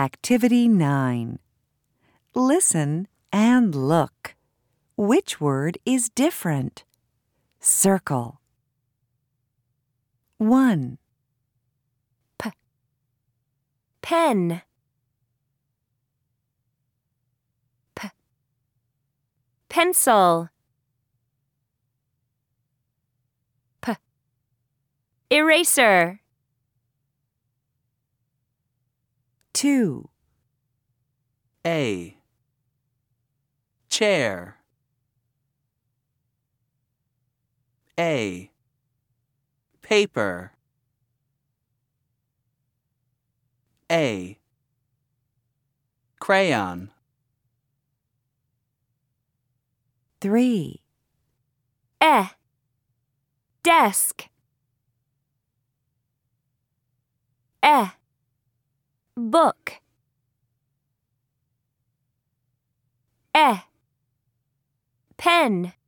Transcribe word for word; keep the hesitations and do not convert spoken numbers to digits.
Activity nine. Listen and look. Which word is different? Circle. one. Pen. P. Pencil. P. Eraser. two. A. Chair. A. Paper. A. Crayon. three. E. Desk. E. Book. E. Pen.